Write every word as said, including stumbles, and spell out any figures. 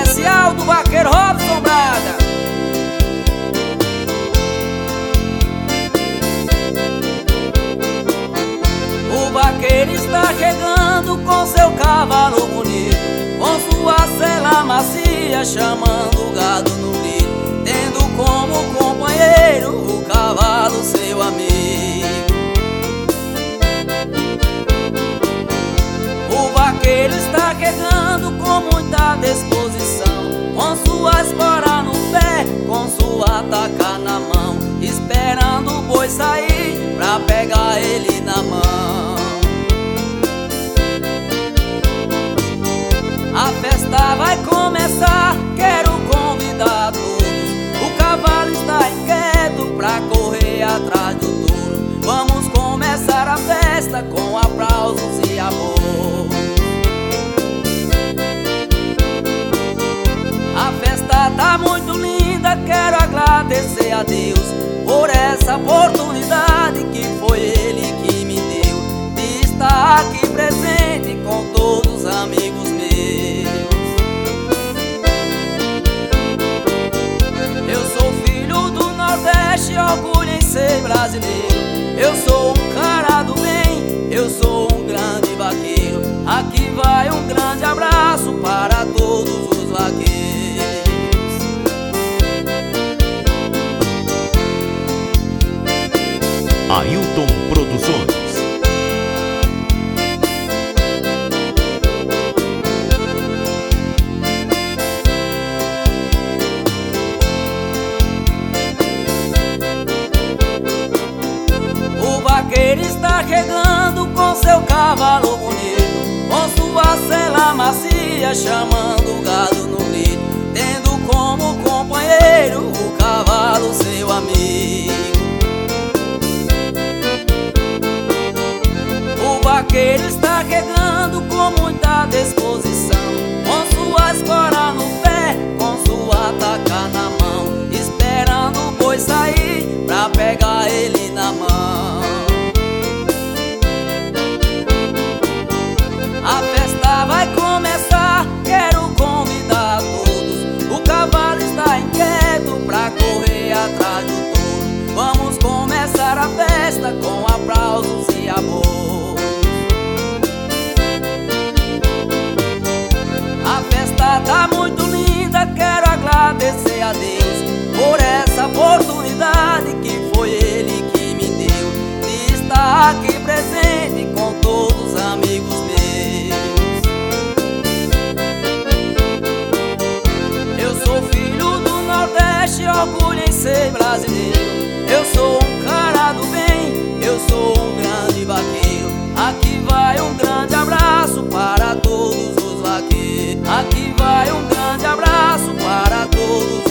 especial do vaqueiro Robson Braga. O vaqueiro está chegando com seu cavalo bonito, com sua sela macia, chamando o gado no grito, tendo como companheiro o cavalo, seu amigo. O vaqueiro está chegando com muita disposição, com sua espora no pé, com sua taca na mão, esperando o boi sair pra pegar ele na mão. A festa vai começar, quero convidar todos. O cavalo está inquieto pra correr atrás do touro. Vamos começar a festa com aplausos e amor. A festa tá muito linda, quero agradecer a Deus por essa oportunidade que foi Ele que me deu, de estar aqui presente com todos os amigos meus. Eu sou filho do Nordeste, orgulho em ser brasileiro. Eu sou um cara do bem, eu sou um grande vaqueiro. Aqui vai um grande abraço para todos os vaqueiros. Ailton Produções. O vaqueiro está chegando com seu cavalo bonito, com sua sela macia, chamando o gado no grito, tendo como companheiro o cavalo, seu amigo. O vaqueiro está chegando com muita disposição, com sua espora no pé, com sua taca na mão, esperando o boi sair pra pegar ele na mão. A festa vai começar, quero convidar todos. O cavalo está inquieto pra correr atrás do touro. Vamos começar a festa com aplausos e amor. A festa tá muito linda, quero agradecer a Deus por essa oportunidade que foi Ele que me deu, de estar aqui presente com todos os amigos meus. Eu sou filho do Nordeste, orgulho em ser brasileiro. Eu sou um cara do bem, eu sou um grande vaqueiro. Aqui vai um grande abraço para todos os vaqueiros. Aqui vai um grande abraço para todos